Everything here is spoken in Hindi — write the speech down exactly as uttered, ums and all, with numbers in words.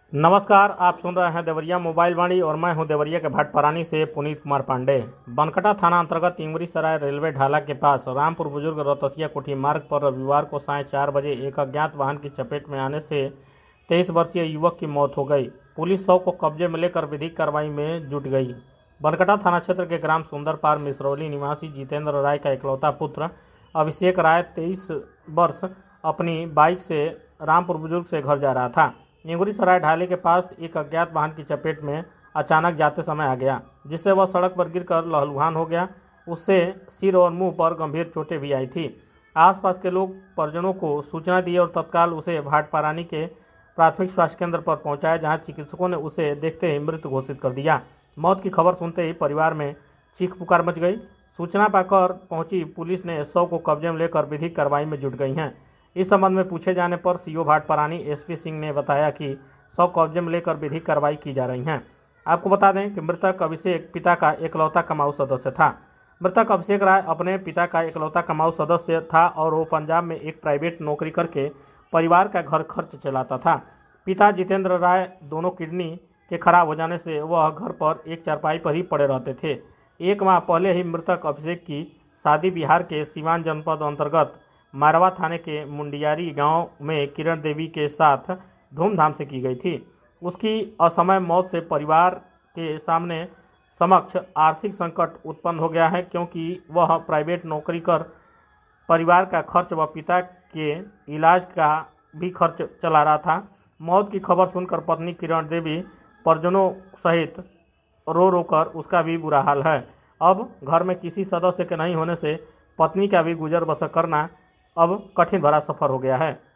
नमस्कार, आप सुन रहे हैं देवरिया मोबाइल वाणी और मैं हूं देवरिया के भाटपरानी से पुनीत कुमार पांडे। बनकटा थाना अंतर्गत इंगरी सराय रेलवे ढाला के पास रामपुर बुजुर्ग रोहतसिया कोठी मार्ग पर रविवार को साय चार बजे एक अज्ञात वाहन की चपेट में आने से तेईस वर्षीय युवक की मौत हो गई। पुलिस शव को कब्जे में लेकर विधिक कार्रवाई में जुट गई। बनकटा थाना क्षेत्र के ग्राम सुंदरपार मिसरौली निवासी जितेंद्र राय का इकलौता पुत्र अभिषेक राय तेईस वर्ष अपनी बाइक से रामपुर बुजुर्ग से घर जा रहा था। इंगरी सराय ढाले के पास एक अज्ञात वाहन की चपेट में अचानक जाते समय आ गया, जिससे वह सड़क पर गिरकर लहलुहान हो गया। उससे सिर और मुंह पर गंभीर चोटें भी आई थी। आसपास के लोग परिजनों को सूचना दी और तत्काल उसे भाटपरानी के प्राथमिक स्वास्थ्य केंद्र पर पहुंचाया, जहां चिकित्सकों ने उसे देखते ही मृत घोषित कर दिया। मौत की खबर सुनते ही परिवार में चीख पुकार मच गई। सूचना पाकर पहुंची पुलिस ने शव को कब्जे में लेकर विधिक कार्रवाई में जुट गई है। इस संबंध में पूछे जाने पर सीओ भाटपरानी एसपी सिंह ने बताया कि शव कब्जे में लेकर विधिक कार्रवाई की जा रही है। आपको बता दें कि मृतक अभिषेक पिता का एकलौता कमाऊ सदस्य था। मृतक अभिषेक राय अपने पिता का एकलौता कमाऊ सदस्य था और वो पंजाब में एक प्राइवेट नौकरी करके परिवार का घर खर्च चलाता था। पिता जितेंद्र राय दोनों किडनी के खराब हो जाने से वह घर पर एक चारपाई पर ही पड़े रहते थे। एक माह पहले ही मृतक अभिषेक की शादी बिहार के सीवान जनपद अंतर्गत मारवा थाने के मुंडियारी गांव में किरण देवी के साथ धूमधाम से की गई थी। उसकी असमय मौत से परिवार के सामने समक्ष आर्थिक संकट उत्पन्न हो गया है, क्योंकि वह प्राइवेट नौकरी कर परिवार का खर्च व पिता के इलाज का भी खर्च चला रहा था। मौत की खबर सुनकर पत्नी किरण देवी परिजनों सहित रो रो कर उसका भी बुरा हाल है। अब घर में किसी सदस्य के नहीं होने से पत्नी का भी गुजर बसर करना अब कठिन भरा सफर हो गया है।